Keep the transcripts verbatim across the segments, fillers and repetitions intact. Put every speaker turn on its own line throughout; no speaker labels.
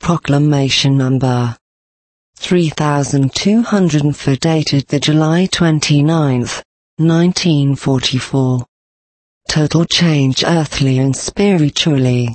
Proclamation Number three thousand two hundred four, dated the July twenty-ninth, nineteen forty-four. Total change earthly and spiritually.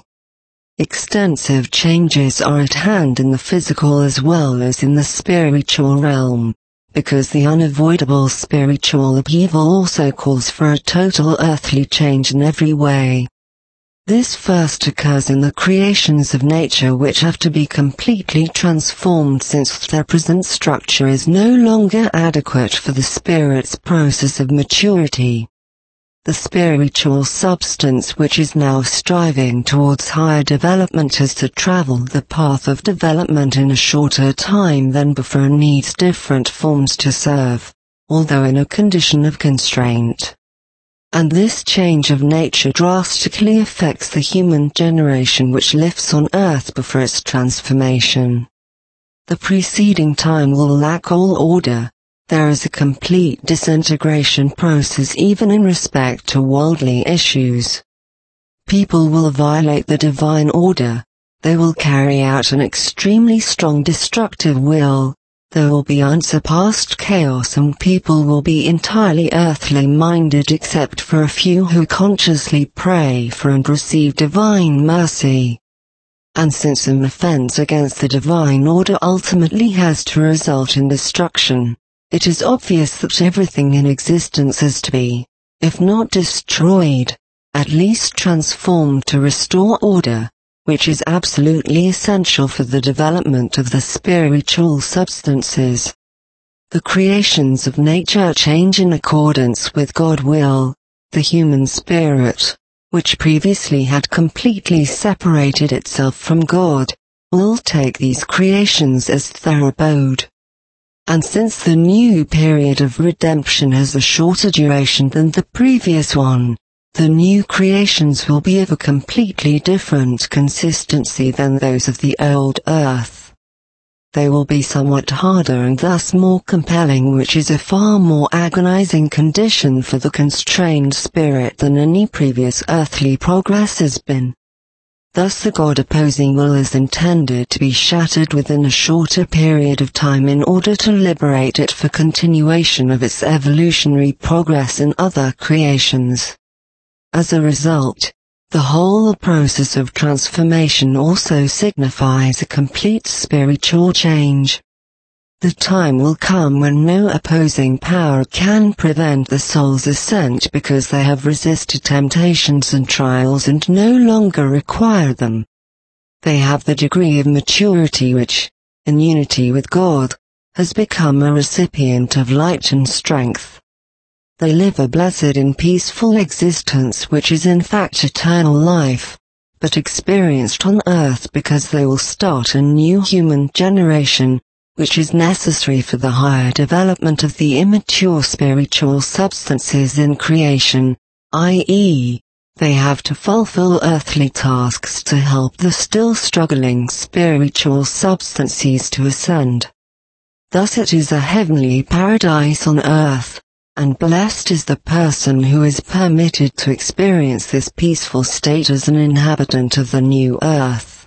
Extensive changes are at hand in the physical as well as in the spiritual realm, because the unavoidable spiritual upheaval also calls for a total earthly change in every way. This first occurs in the creations of nature, which have to be completely transformed since their present structure is no longer adequate for the spirit's process of maturity. The spiritual substance which is now striving towards higher development has to travel the path of development in a shorter time than before and needs different forms to serve, although in a condition of constraint. And this change of nature drastically affects the human generation which lives on earth before its transformation. The preceding time will lack all order. There is a complete disintegration process even in respect to worldly issues. People will violate the divine order. They will carry out an extremely strong destructive will. There will be unsurpassed chaos and people will be entirely earthly minded except for a few who consciously pray for and receive divine mercy. And since an offense against the divine order ultimately has to result in destruction, it is obvious that everything in existence is to be, if not destroyed, at least transformed to restore order, which is absolutely essential for the development of the spiritual substances. The creations of nature change in accordance with God's will. The human spirit, which previously had completely separated itself from God, will take these creations as their abode. And since the new period of redemption has a shorter duration than the previous one, the new creations will be of a completely different consistency than those of the old earth. They will be somewhat harder and thus more compelling, which is a far more agonizing condition for the constrained spirit than any previous earthly progress has been. Thus the God-opposing will is intended to be shattered within a shorter period of time in order to liberate it for continuation of its evolutionary progress in other creations. As a result, the whole process of transformation also signifies a complete spiritual change. The time will come when no opposing power can prevent the soul's ascent because they have resisted temptations and trials and no longer require them. They have the degree of maturity which, in unity with God, has become a recipient of light and strength. They live a blessed and peaceful existence which is in fact eternal life, but experienced on earth because they will start a new human generation, which is necessary for the higher development of the immature spiritual substances in creation, that is, they have to fulfill earthly tasks to help the still struggling spiritual substances to ascend. Thus it is a heavenly paradise on earth, and blessed is the person who is permitted to experience this peaceful state as an inhabitant of the new earth.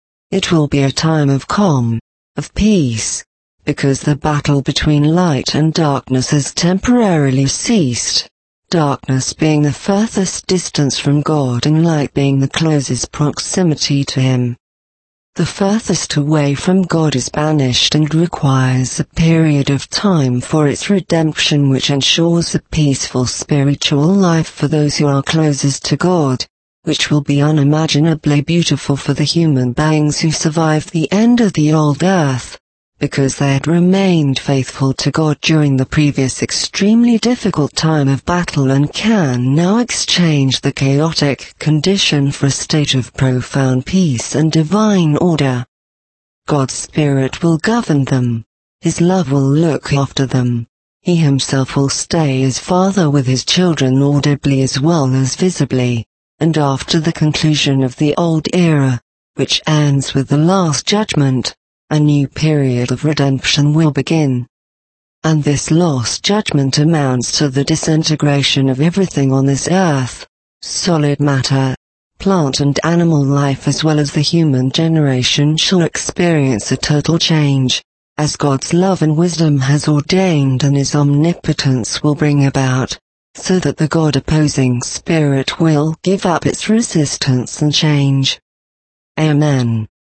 It will be a time of calm, of peace, because the battle between light and darkness has temporarily ceased, darkness being the furthest distance from God and light being the closest proximity to Him. The furthest away from God is banished and requires a period of time for its redemption, which ensures a peaceful spiritual life for those who are closest to God, which will be unimaginably beautiful for the human beings who survived the end of the old earth, because they had remained faithful to God during the previous extremely difficult time of battle and can now exchange the chaotic condition for a state of profound peace and divine order. God's Spirit will govern them. His love will look after them. He himself will stay as Father with his children audibly as well as visibly, and after the conclusion of the old era, which ends with the last judgment, a new period of redemption will begin. And this last judgment amounts to the disintegration of everything on this earth, solid matter, plant and animal life as well as the human generation shall experience a total change, as God's love and wisdom has ordained and His omnipotence will bring about, so that the God-opposing spirit will give up its resistance and change. Amen.